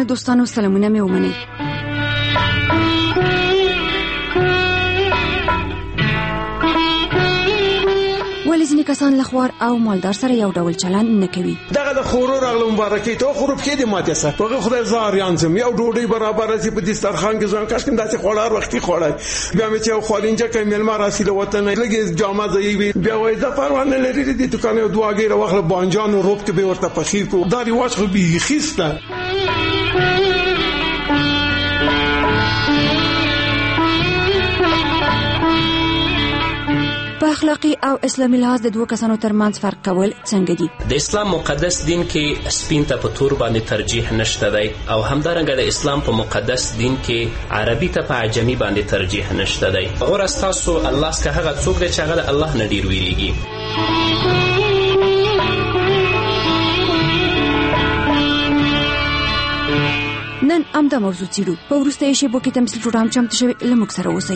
درنو دوستانو سلامونه مې ومنئ. ولې ځینې کسان له خوار او مالدار سره یو ډول چلند نه کوي؟ دغه د خورو راغلو مبارکي ته خو په کې د ماته سره په خدای زار یانځم یو ډوډۍ برابر سي په دسترخوان کې ځان کاش کوم داسې خوړار وختي خوړای بیا مې چې خورینجه کې ملما راسي له وطن لګي جامه ځای بیا وای د پروانه لري د دکان یو دواګي راغله بانجان او روب کې به ورته پخیر کو دا ریواج خو به خيسته. په اخلاقی او اسلامي لحاظ د دوه کسانو ترمنځ فرق کول څنګه دي؟ د اسلام مقدس دین کې سپین ته په تور باندې ترجیح نشته دی او همدارنګه د اسلام په مقدس دین کې عربي ته په عجمي باندې ترجیح نشته دی. غوړه ستاسو الله څخه هغه څوک دی چې هغه د الله نه ډیر ویریږي. نن امدا موضوع چیرو په ورسته شی بو کې تمثيل پروګرام چمتو شوی لمک سره اوسئ.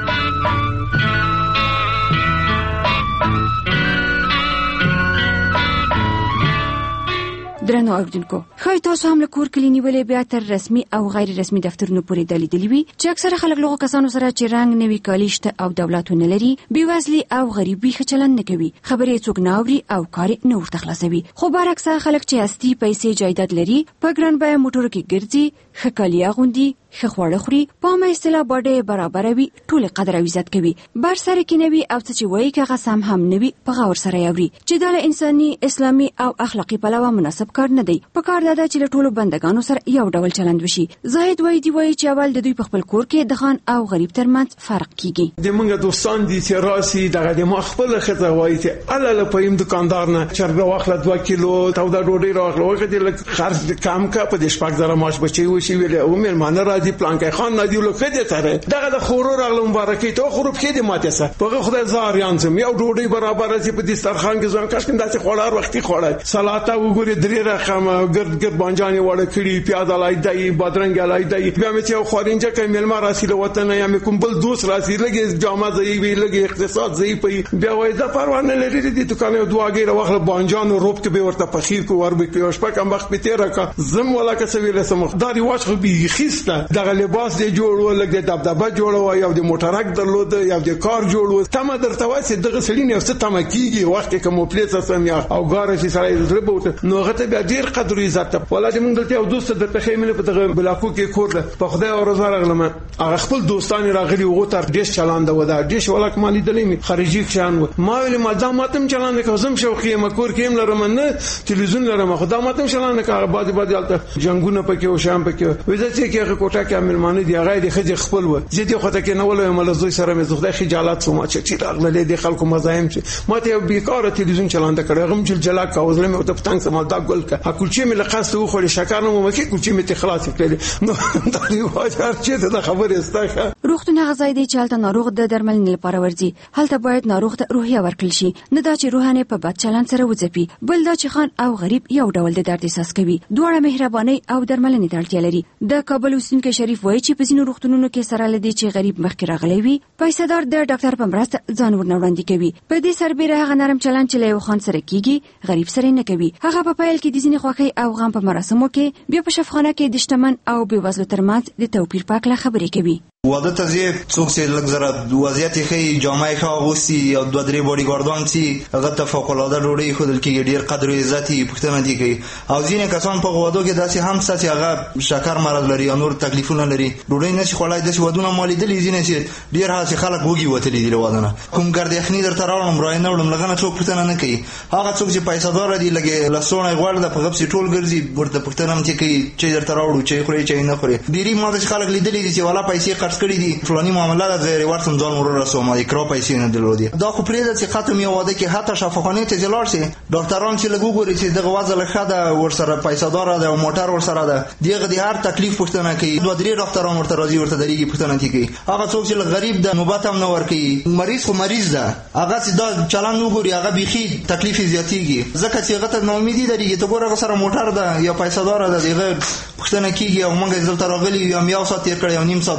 درنو اوریدونکو، خای تاسو هم له کور کلی نیولې بیا تر رسمي او غیر رسمي دفترونو پورې دلیدلې وي چې اکثره خلک له کسانو سره چې رنگ نوي کالیشته او دولتونه لري بیوزلي او غریبي خچلن نه کوي، خبرې څوک نه اوري او کار نه ورته خلاصوي. خو برعکس خلک چې هستي پیسې جایداد لري په ګران بیه موټرو کې ګرځي، خکالي اغوندي، خخوړه خوري، په ما اصطلاح باډي برابروي، ټول قدر او عزت کوي. بر سره کې نوي او څه چې وایي که غسم هم نوي په غور سره یوري چې د انساني اسلامي او اخلاقی پلوه مناسب کار نه دی. په کار دا چې له ټولو بندگانو سره یو ډول چلند وشي. زاهد وایي چې اول د دوی په خپل کور کې د خان او غریب ترمنځ فرق کیږي. د موږ دوستان دي چې راسي دغه د ما خپل خزه وایي چې الاله پېم دکاندار نه چرګ واخله 2 کیلو تا د ډوډۍ راغله وخت د خرج کم کا په د شپږ زره ماش بچي وشي ویل او مېلمانه راځي پلانکای خان نه دی لکه دې سره دغه د خورو راغلو مبارکي ته خو په کې د ماته سره په خدای زار یانځم یو ډوډۍ برابر سي په دسترخوان کې ځان کاش کوم داسې خوړار وختي خوړای سلاته وګوري درې رقم ګرد بانجان وړه کړي پیاز علای دی بادرنګ علای دی بیا مې چې خورینجه کې ملما راسي له وطن یا مې کوم بل دوست راسي لګي جامه ځای وی لګي اقتصاد ځای په بیا وای د پروانه لري د دکان یو دواګي راغله بانجان او روب کې به ورته پخیر کو ور به پیوش پک هم وخت به تیر کا زم ولا که سوي له سم دا ریواج خو به خيسته دغه لباس دی جوړول لګي دبدبه جوړو یو د موټرک درلود یو د کار جوړو تم درته واسي دغه سړی نه ست تم کیږي وخت کې کوم پلیس سم یا او غاره چې سړی دربوت نو غته به ډیر قدر عزت ولا د موږ دلته یو دوست د تخیمل په دغه بلاکو کې کور ده په خدای او رضا راغلم هغه خپل دوستان راغلي وو تر ډیش چلاند و دا ډیش ولک مالي دلې خارجي شان ما ویل مداماتم چلاند کوزم شوخي مکور کېم لرم نه تلویزیون لرم خداماتم چلاند کا بعد البته جنگونه پکې او شام پکې وځي چې کوټه کې ملمانه دی هغه د خځې خپل و زه خو ته کې نه ولې ملزوي سره مې زغده خجالت سوما چې راغله د خلکو مزایم چې ماته یو بیکاره تلویزیون چلاند کړم غم جلا کاوزله مې ته پتنګ سم دا ګل کا کلچې مې لقاسته خو شکر نه مو کې کلچې مې ته خلاص کړل نو دا یو هر چې دا خبره استخه روغتون غذای دی چې هلته ناروغ د درملنې لپاره ورځي هلته باید ناروغ ته روحیه ورکړل شي نه دا چې روحانه په بد چلند سره وځپي بل دا چې خان او غریب یو ډول د درد احساس کوي دواړه مهرباني او درملنې ته اړتیا لري. د کابل اوسیدونکو شریف وایي چې په ځینو روغتونونو کې سره لدی چې غریب مخکې راغلی وي پیسېدار د ډاکټر په مرسته ځان ورنوړاندې کوي په دې سربېره هغه نرم چلند چې له یو خان سره کیږي غریب سره نه کوي. هغه په پیل کې د ځینې خوښۍ او غم په مراسمو کې بیا په شفخانه کې د شتمن او بېوزلو ترمنځ د توپیر په اړه خبرې کوي. واده ته زی څوک چې لږ زره وضعیت یې جامعه ښه اغوستي او 2-3 بوډي ګاردان چې هغه ته فوق العاده ډوډۍ ښودل کېږي ډېر قدر او عزت یې پوښتنه دي کوي او ځینې کسان په وادو کې داسې هم چې هغه شکر مرض لري او نور تکلیفونه لري ډوډۍ نشي خوړلای داسې ودونه مالي دي ځینې چې ډېر هغه خلک وږي وتلي دي ودونه کوم ګرد یخني درته راوړم راي نه وړم لګنه څوک پوښتنه نه کوي هغه څوک چې پیسې دار دي لګي لسونه غوړ د په غبسي ټول ګرځي ورته پوښتنه هم کوي چې درته راوړو چې خوري چې نه خوري ډېری ما د خلک لیدلي دي چې والا پیسې خرڅ کړي دي فلاني معاملات د ورتم ځان ورو رسوم اکرا پیسې نه درلودي دا خو پرې د چې ختم یو واده کې حتی شفاخانه ته ځلار سي ډاکټران چې لګو ګوري چې دغه وازه لخه ده ورسره پیسې دار ده او موټر ورسره ده دغه د هر تکلیف پوښتنه کوي 2-3 ډاکټران ورته راځي ورته درېږي پوښتنه کوي هغه څوک چې غریب ده نوبت هم نه ور کوي مریض خو مریض ده هغه چې دا چلان وګوري هغه بيخي تکلیف زیاتېږي ځکه چې هغه ته نو امیدي درېږي ته ګوره سره موټر ده یا پیسې دار ده دغه پوښتنه کوي او موږ ځل تر غلي یم یو ساعت تیر کړی او نیم ساعت موږ تر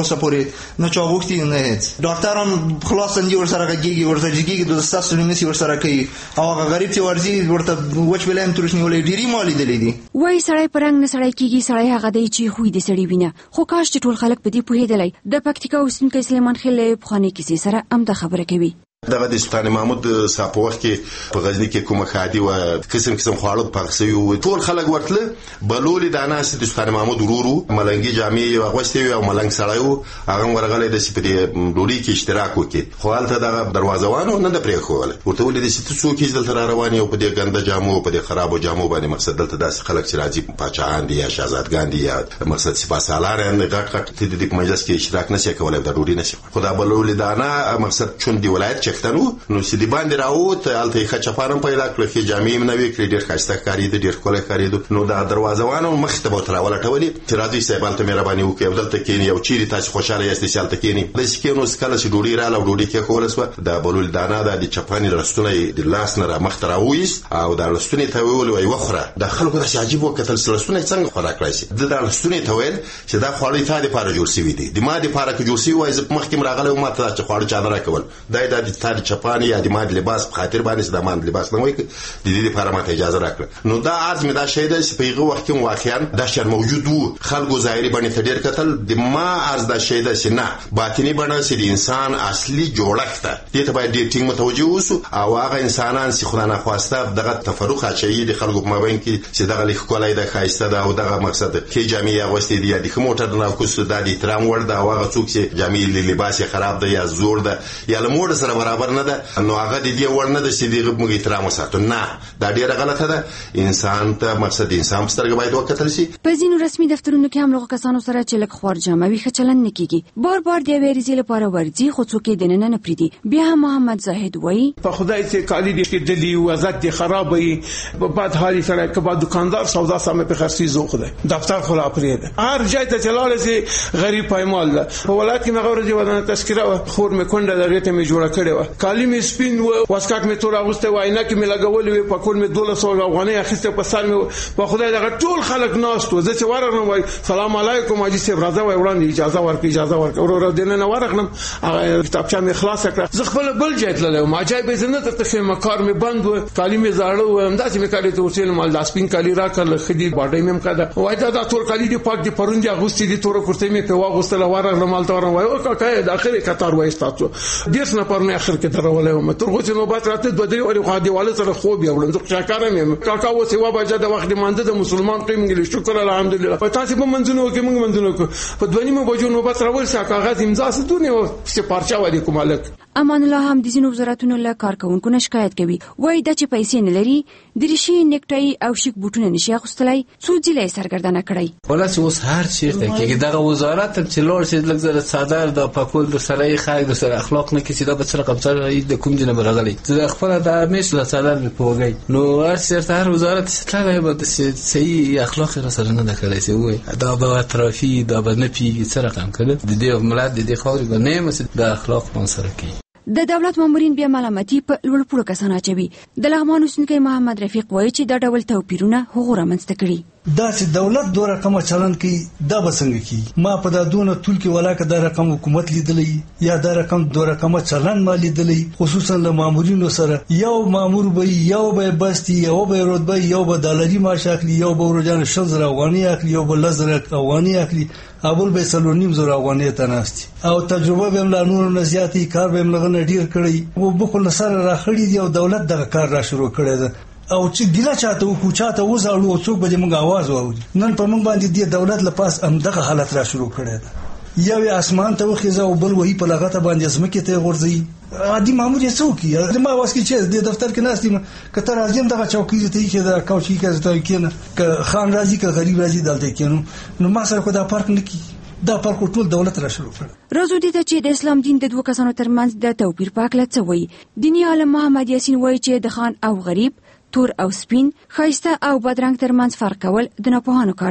اوسه پورې نه چا غوښتي نه هیڅ ډاکټر هم خلاص اندي ورسره غږیږي ورته جګیږي د ستاسو نیمسي ورسره کوي او هغه غریب چې ورځي ورته وچ ویلایم ترش نیولې ډېری مالي دلی دي وای سړی پرنګ نه سړی کیږي سړی هغه دی چې خوې د سړی وینه خو کاش چې ټول خلک په دې پوهېدلی د پکتیکا اوسیدونکی سلیمان خېل پخوانۍ کیسې سره هم د خبره کوي دغه د سلطان محمود صاحب په وخت کې په غزنی کې کومه خادي و قسم خواړه پخسي او ټول خلک ورتله بلولې د اناس د سلطان محمود ورورو ملنګي جامع واغوستي او ملنګ سړیو هغه ورغلې د سپدې ډوډۍ کې اشتراک وکړي خو حالت دغه دروازوانو نه د پرې خوله ورته ولې د ستو څوک چې دلته رواني او په دې ګنده جامو په دې خرابو جامو باندې مقصد دلته داس خلک چې راځي پاچاهان دي یا شاهزادګان دي یا مقصد سپاسالار نه غاټ د دې مجلس کې اشتراک نشي کولای د ډوډۍ نشي خدا بلولې د انا مقصد چون دی ولایت چختنو نو سیدی باندې راوت الته خچپارم پیدا کړل چې جامع نوې کړې ډېر خسته کاری دي ډېر کوله کاری دي نو دا دروازوانو مخ ته بوتره ولټولې چې راځي سیبال ته مهرباني وکړي دلته کې یو چیرې تاسو خوشاله یاست چې الته کې نه د سکینو سکاله چې ډوډۍ را لو ډوډۍ کې خورسوه دا بلول دانا د چپانی رستونه د لاس نه مخ ته راويس او دا رستونه ته ویل وي وخره د خلکو د عجیب وکتل رستونه څنګه خورا کړی شي د رستونه ته ویل چې دا خوړې ته د پاره جوړ شوی دي د ما د پاره کې جوړ شوی وای ز مخکې راغله ما ته چې خوړ چا نه راکول دا د تار چپانی یا د ما د لباس په خاطر باندې د ما د لباس نه وای د دې لپاره ما ته اجازه راکړه نو دا عزم دا شی د سپیغه وخت کې واقعا دا شر موجود وو خلکو ظاهري باندې تدیر کتل د ما ارز دا شی د سینا باطنی باندې چې د انسان اصلي جوړښت دې ته باید ډېر ټینګ متوجه اوسو او هغه انسانان چې خدای نه خواسته دغه تفرق اچي د خلکو په مابین کې چې دغه لیک کولای د خایسته دا او دغه مقصد کې جامعي غوستي دي د موټر نه کوس د احترام ور دا هغه څوک چې جامعي لباس خراب ده یا زور ده یا لموړ سره برابر نه ده نو هغه د دې ورنه د سیدی موږ احترام وساتو نه دا ډیره غلطه ده انسان ته مقصد انسان سترګې باید وکتل شي په ځینو رسمي دفترونو کې هم لغو کسانو سره چې لک خور جاموي خچلن نه کیږي بار د ویریزي لپاره ورځي خو څوک د نن نه پریدي بیا محمد زاهد وای په خدای چې کالی دې دلی وضعیت دي خراب وي په بعد حالي سره کبا دکاندار سودا سم په خرسي زوخ ده دفتر خلا پرید هر ځای ته چلاله سي غریب پایمال ده په ولایت کې مغور دی ودانه تذکره خور مې کونډه دغه ته مې جوړه کړې و کالی مې سپین و واسکاټ مې تور اغوسته و عینه کې مې لګولې په کول مې 1200 افغانۍ اخیسته په سال مې په خدای دغه ټول خلک ناستو زه چې ورغلم وای سلام علیکم اجي سیب راځه وای وړاندې اجازه ورک ورور دینه نه ورغلم هغه کتابچه مې خلاص کړه زه خپل بل ځای تللم ما جای به زنه ته فهم کار مې بند و کالی مې زاړه و همداسې مې کالی ته ورسېل مال د سپین کالی را کړل خدي باډې مې کړه وای دا تور کالی دی پاک دی پروندي اغوستي دی تور کورته مې په واغوستل ورغلم مال ته ورم وای او کاکا د اخر کتار وای تاسو دیس نه پرنه اخر کې درولې و تر غوښنه نوبات راته دوه درې اوري خو دیواله سره خوب یوړم زه شکرم یم کاکا و سی و باجه د وخت مانده د مسلمان قیم انګلیش شکر الحمدلله په تاسو په منځونو کې موږ منځونو کې په دوه نیمه بجو نوبات راول شي کاغذ امضا ستونه او سپارچا ودی کومالک امان الله هم د ځینو وزارتونو له کارکونکو نه شکایت کوي وای د چې پیسې نه لري د ریشي نیکټای او شیک بوټونه نشي اغوستلای څو ځله سرګردانه کړی ولاسي اوس هر چیرته کې دغه وزارت چې لوړ شي لږ زره صادر د پکول د سره خلک د سره اخلاق نه کیسه د بچره قبصه د کوم جنه برغلي زه خپل د مثل صادر په وګي نو ارسته هر وزارت ستاره به صحیح اخلاق سره نه کړی سی وای دا به ترافی دا به نه پیږي سره کم کړي د دې ملت د دې خوري به نه مس د اخلاق من سره کی د دولت مامورین بیا ملامتي په لوړ پوړو کسان اچوي د لغمان اوسنکی محمد رفیق وایي چې دا ډول توپیرونه هغه رامنځته کړي دا چې دولت دوه رقمه چلن کوي دا بسنګ کی ما په دا دونه ټول کې ولاکه دا رقم حکومت لیدلې یا دا رقم دوه رقمه چلن ما لیدلې خصوصا له مامورینو سره یو مامور به یو به بستی یو به رتبه یو به دالری معاش اخلي یو به ورجان 6000 افغاني اخلي یو به 1000 افغاني اخلي اول به 3.5 افغاني تناستي او تجربه به مل نور نه زیاتی کار به مل ډیر کړی او بخل سره راخړی دی او دولت دغه کار را شروع کړی دی او چې ګیلا چاته او کوچاته وزاړو او څوک به موږ आवाज واوري نن په موږ باندې د دولت لپاس همدغه حالت را شروع کړی دی یو اسمان ته وخیزه او بل وਹੀ په لغته باندې زمکه ته ورځي عادي مامور یې څوک ما واسکی چې د دفتر کې ناستم کتر راځم دغه چوکۍ ته چې دا کوچی کې ته کېنه ک خان راځي ک غریب راځي دلته کېنو نو ما سره کو دا فرق نه کی دا پر ټول دولت را شروع کړ راځو دې ته چې د اسلام دین د دوه کسانو ترمنځ د توپیر پاکله څه وایي دیني عالم محمد یاسین وایي چې د خان او غریب تور او سپین خایسته او بدرنګ ترمنځ فرق کول د ناپوهانو کار دی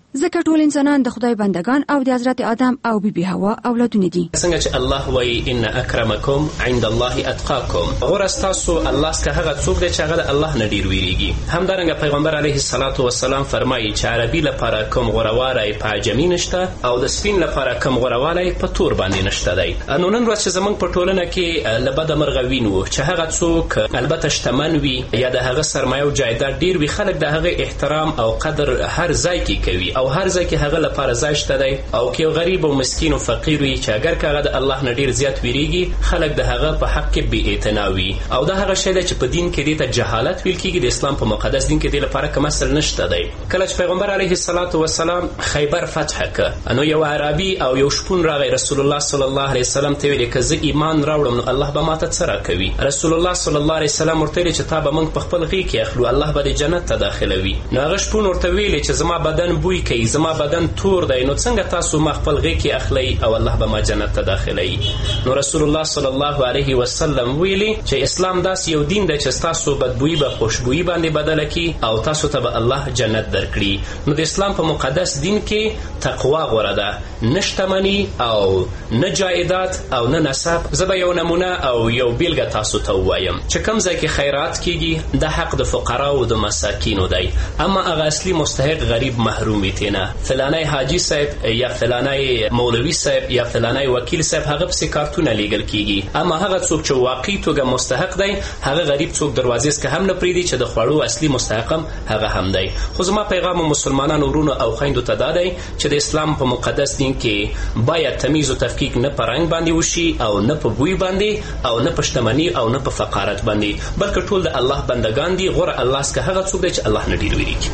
ځکه ټول انسانان د خدای بندگان او د حضرت آدم او بیبي حوا اولادونه دي. څنګه چې الله وایي ان اکرمکم عند الله اتقاکم، غوره ستاسو الله څخه هغه څوک دی چې هغه د الله نه ډیر ویریږي. همدارنګه پیغمبر علیه الصلاة والسلام فرمایي چې عربي لپاره کوم غوروالی په عجمي نشته او د سپین لپاره کوم غوروالی په تور باندې نشته دی. نو نن ورځ چې زموږ په ټولنه کې له بده مرغه وینو چې هغه څوک البته شتمن وي یا د هغه سرمایه او جایداد ډیر وي، خلک د هغه احترام او قدر هر ځای کې کوي او هر ځای کې هغه لپاره ځای شته دی. او که یو غریب او مسکین او فقیر وي چې اگر که هغه د الله نه ډیر زیات ویریږي، خلک د هغه په حق کې بې اعتنا وي. او دا هغه شی دی چې په دین کې دې ته جهالت ویل کېږي. د اسلام په مقدس دین کې دې لپاره کوم اصل نشته دی. کله چې پیغمبر علیه الصلاة والسلام خیبر فتح کړ، نو یو عربي او یو شپون راغی رسول الله صلی الله علیه وسلم ته ویل که زه ایمان راوړم نو الله به ماته څه راکوي. رسول الله صلی الله علیه وسلم ورته ویل چې تا به موږ په خپل غېږ کې اخلو، الله به دې جنت ته داخلوي. نو هغه شپون ورته ویل چې زما بدن بوی کوي، زما بدن تور دی، نو څنګه تاسو ما خپل غېږ کې اخلئ او الله به ما جنت ته داخلوي؟ نو رسول الله صلی الله علیه وسلم ویلي چې اسلام داسې یو دین دی چې ستاسو بدبویي به خوشبویي باندې بدله کړي او تاسو ته به الله جنت درکړي. نو د اسلام په مقدس دین کې تقوا غوره ده، نه شتمني او نه جایداد او نه نسب. زه به یو نمونه او یو بیلګه تاسو ته ووایم چې کوم ځای کې خیرات کیږي د حق د فقراو او د مساکینو دی، اما هغه اصلي مستحق غریب محروم وي تېنه. فلانی حاجي صاحب یا فلانی مولوي صاحب یا فلانی وکیل صاحب هغه پسې کارتونه لیږل کیږي، اما هغه څوک چې واقعي توګه مستحق دی هغه غریب څوک دروازې څخه هم نه پرېږدي چې د خوړو اصلي مستحق هم هغه هم دی. خو زما پیغام مسلمانانو ورونو او خویندو ته دا دی چې د اسلام په مقدس دین کې باید تمیز او تفکیک نه په رنګ باندې وشي او نه په بوی باندې او نه په شتمني او نه په فقارت باندې، بلکې ټول د الله بندگان دي. غوره الله څخه هغه څوک دی چې الله نه ډیر ویریږي.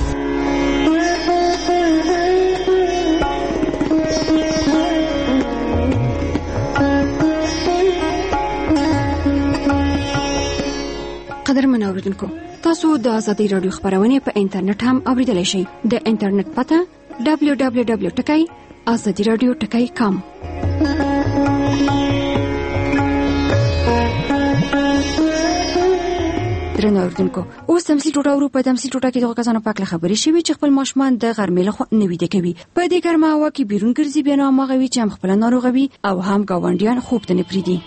قدرمن اوریدونکو، تاسو د آزادۍ راډیو خبرونه په انټرنیټ هم اوریدلای شئ. د انټرنیټ پته www.azadiradio.com. درنو اوریدونکو، اوس تمثیل ټوټه ورو په تمثیل ټوټه کې دغه کسانو پاک له خبرې شوي چې خپل ماشومان د غرمې لخوا نه ویده کوي. په دې ګرمه هوا کې بیرون ګرځي، بیا نو هماغه وي چې هم خپله ناروغه وي او هم ګاونډیان خوب ته نه پرېږدي.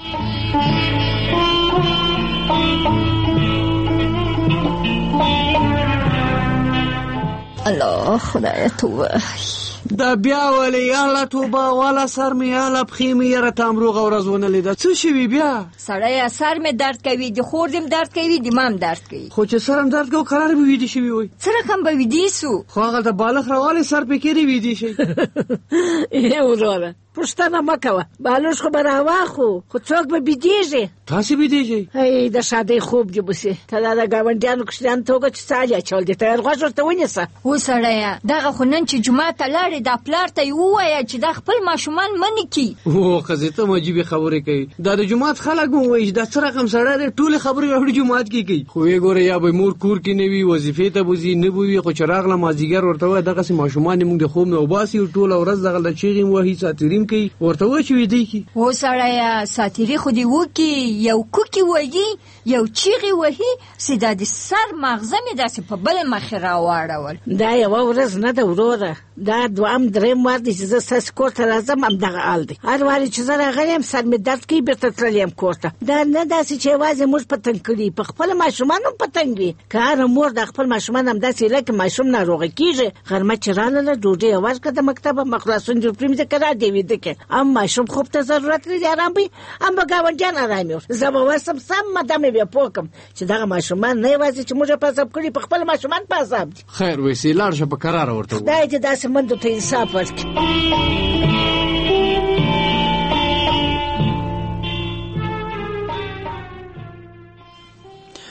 الله خدای توبه دا بیا ولی یالا توبه والا سر می یالا پخی می یره تامروغ و رزونه لیده څه شوی بیا؟ سړی سر می درد کوي، د خور دم درد کوي، د مام درد کوي. خو چې سرم درد کوي قرار به ویدی شوی وای. څه رقم به ویدی سو؟ خو هغه د بالغ راواله سر پکې ویدی شي. ای وروره پښتنه مکوه، بالوش خو براوا خو څوک به بيدیږي؟ تاسو بيدیږي؟ ای د شادي خوب جبسه ته دا ګاونډیانو کښتان توګه چې سالیا چول دي ته غوښ ورته ونیسه. و سړی دغه خو نن چې جمعه ته لاړې د پلار ته ووایه چې د خپل ماشومان منی کی. او قضیته مجيبه خبرې کوي. دا د جمعه خلک وایي دا څه رقم سره ټول خبرې وړي جمعه کې کوي. خو یې ګوره یا به مور کور کې نه وي، وظیفې ته بوزي نه بوي، خو چراغ له مازیګر ورته وای دغه سي ماشومان موږ د خوب نه وباسي ټول ورځ دغه د چیغیم وهي ساتریم کوي ورته چې وی دی کی. و سړی ساتری خو دی وکی یو کوکی وایي یو چیغي وهي سیدا د سر مغزه می داسې په بل مخ راوړول. دا یو ورځ نه ده وروره، دا دوام دریم وار دي چې زه ستاسو کور ته راځم همدغه حال دی. هر وارې چې زه راغلم سر مې درد کوي بیرته تللی کور ته. دا نه داسې چې یوازې موږ پتنګ کړي، په خپل ماشومان هم پتنګ وي. که هر مور د خپل ماشومان هم داسې لکه ماشوم ناروغه کیږي، غرمه چې راغله ډوډۍ ورکړه د مکتبه مخلصون جوړ کړم چې کرا دی ویده کې اما شوم خوب ته ضرورت لري آرام وي، اما ګاونډیان آرام وي. زه به وسم سم مدام بیا پوکم چې دغه ماشومان نه یوازې چې موږ په حساب کړي، په خپل ماشومان په حساب دي. خیر وې سي لاړ شه په قرار ورته. دا چې داسې مندو ته انصاف ورکړي.